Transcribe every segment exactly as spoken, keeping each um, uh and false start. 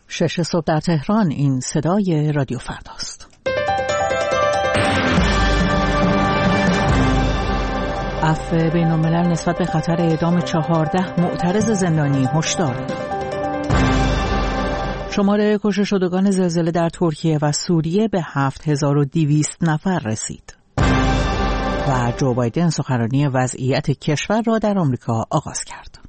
شش صبح در تهران. این صدای رادیو فرداست. عفو بین‌الملل نسبت به خطر اعدام چهارده معترض زندانی هشدار. شماره کشته شدگان زلزله در ترکیه و سوریه به هفت هزار و دویست نفر رسید. و جو بایدن سخنرانی وضعیت کشور را در آمریکا آغاز کرد.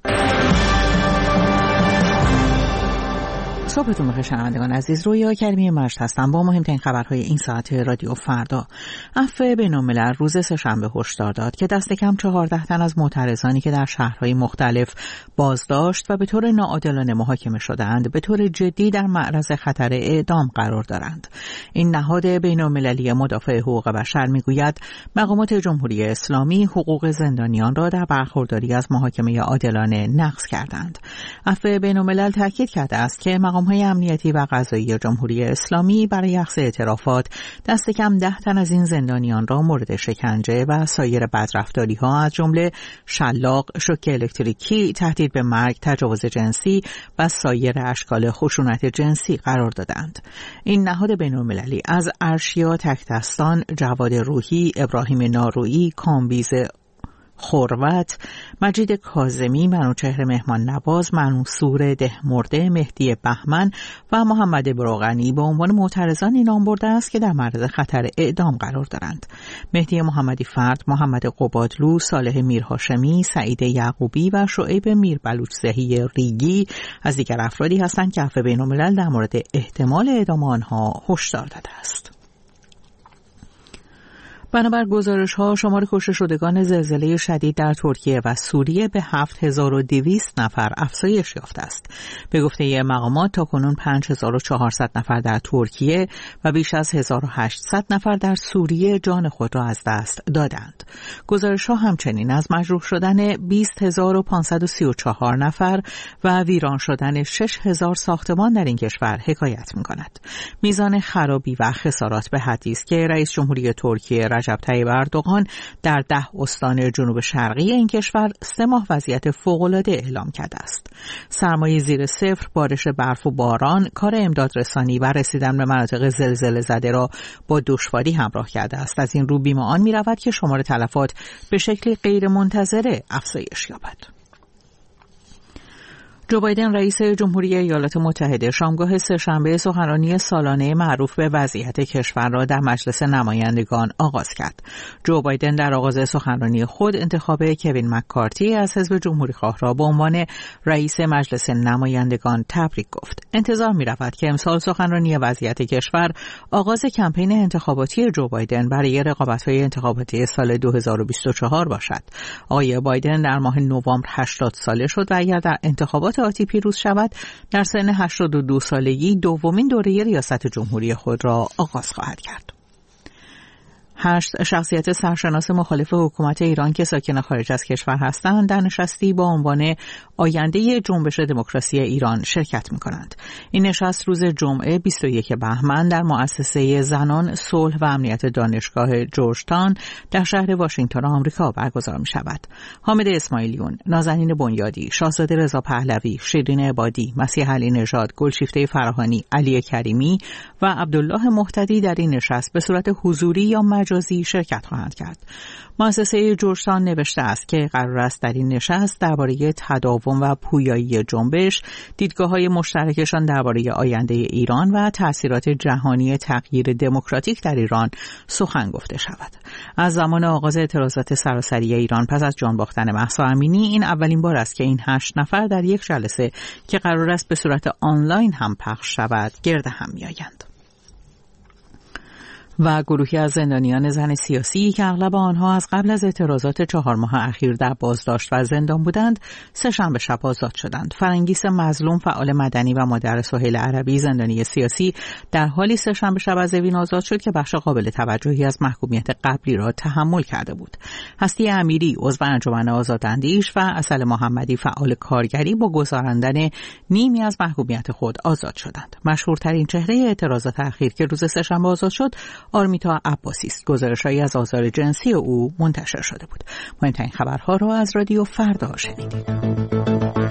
صبحتون بخیر شنوندگان عزیز، رویا کریمی مجد هستم با مهمترین خبرهای این ساعت رادیو فردا. عفو بین‌الملل روز سه‌شنبه هشدار داد که دست کم چهارده تن از معترضانی که در شهرهای مختلف بازداشت و به طور ناعادلانه محاکمه شدند به طور جدی در معرض خطر اعدام قرار دارند. این نهاد بین‌المللی مدافع حقوق بشر میگوید مقامات جمهوری اسلامی حقوق زندانیان را در برخورداری از محاکمه عادلانه نقض کردند. عفو بین‌الملل تاکید کرده است که مقام‌های امنیتی و قضایی جمهوری اسلامی برای اخذ اعترافات دست کم ده تن از این زندانیان را مورد شکنجه و سایر بدرفتاری‌ها از جمله شلاق، شوک الکتریکی، تهدید به مرگ، تجاوز جنسی و سایر اشکال خشونت جنسی قرار دادند. این نهاد بین‌المللی از ارشیا تکدستان، جواد روحی، ابراهیم نارویی، کامبیز خوروت، مجید کاظمی، منوچهر مهمان نواز، منصور دهمرده، مهدی بهمن و محمد بروغنی به عنوان معترضانی نام برده است که در معرض خطر اعدام قرار دارند. مهدی محمدی فرد، محمد قبادلو، صالح میرهاشمی، سعید یعقوبی و شعیب میربلوچزهی ریگی از دیگر افرادی هستند که عفو بین‌الملل در مورد احتمال اعدام آنها هشدار داده است. بنابر گزارش‌ها شمار کشته شدگان زلزله شدید در ترکیه و سوریه به هفت هزار و دویست نفر افزایش یافته است. به گفته مقامات تاکنون پنج هزار و چهارصد نفر در ترکیه و بیش از هزار و هشتصد نفر در سوریه جان خود را از دست دادند. گزارش‌ها همچنین از مجروح شدن بیست هزار و پانصد و سی و چهار نفر و ویران شدن شش هزار ساختمان در این کشور حکایت می‌کند. میزان خرابی و خسارات به حدی است که رئیس جمهوری ترکیه رجب طیب اردوغان در ده استان جنوب شرقی این کشور سه ماه وضعیت فوق‌العاده اعلام کرده است. سرمایه زیر صفر، بارش برف و باران، کار امداد رسانی و رسیدن به مناطق زلزله زده را با دشواری همراه کرده است. از این رو بیم آن می رود که شمار تلفات به شکلی غیر منتظره افزایش یابد. جو بایدن رئیس جمهوری ایالات متحده شامگاه سه‌شنبه سخنرانی سالانه معروف به وضعیت کشور را در مجلس نمایندگان آغاز کرد. جو بایدن در آغاز سخنرانی خود انتخاب کوین مککارتی از حزب جمهوری‌خواه را به عنوان رئیس مجلس نمایندگان تبریک گفت. انتظار می‌رود که امسال سخنرانی وضعیت کشور آغاز کمپین انتخاباتی جو بایدن برای رقابت‌های انتخاباتی سال دو هزار و بیست و چهار باشد. آقای بایدن در ماه نوامبر هشتاد ساله شد و اگر در انتخابات آتی پیروز شود در سن هشتاد و دو سالگی دومین دوره ریاست جمهوری خود را آغاز خواهد کرد. هشت شخصیت سرشناس مخالف حکومت ایران که ساکن خارج از کشور هستند در نشستی با عنوان آینده جنبش دموکراسی ایران شرکت می‌کنند. این نشست روز جمعه بیست و یک بهمن در مؤسسه زنان صلح و امنیت دانشگاه جورجتاون در شهر واشنگتن آمریکا برگزار می‌شود. حامد اسماعیلیون، نازنین بنیادی، شاهزاده رضا پهلوی، شیرین عبادی، مسیح علی نژاد، گلشیفته فراهانی، علی کریمی و عبدالله مهتدی در این نشست به صورت حضوری یا مجازی شرکت خواهند کرد. مؤسسه جورجتاون نوشته است که قرار است در این نشست درباره تداوم و پویایی جنبش، دیدگاه‌های مشترکشان درباره آینده ایران و تأثیرات جهانی تغییر دموکراتیک در ایران سخن گفته شود. از زمان آغاز اعتراضات سراسری ایران پس از جان باختن مهسا امینی این اولین بار است که این هشت نفر در یک جلسه که قرار است به صورت آنلاین هم پخش شود گرد هم می‌آیند. و گروهی از زندانیان زن سیاسی که اغلب آنها از قبل از اعتراضات چهار ماه اخیر در بازداشت و زندان بودند سه‌شنبه شب آزاد شدند. فرنگیس مظلوم، فعال مدنی و مادر سهیل عربی، زندانی سیاسی، در حالی سه‌شنبه شب از اوین آزاد شد که بخش قابل توجهی از محکومیت قبلی را تحمل کرده بود. هستی امیری، عضو انجمن آزاداندیش، و عسل محمدی، فعال کارگری، با گذراندن نیمی از محکومیت خود آزاد شدند. مشهورترین چهره اعتراضات اخیر که روز سه‌شنبه آزاد شد آرمیتا عباسی است. گزارش‌هایی از آزار جنسی او منتشر شده بود. مهمترین خبرها را از رادیو فردا شنیدید.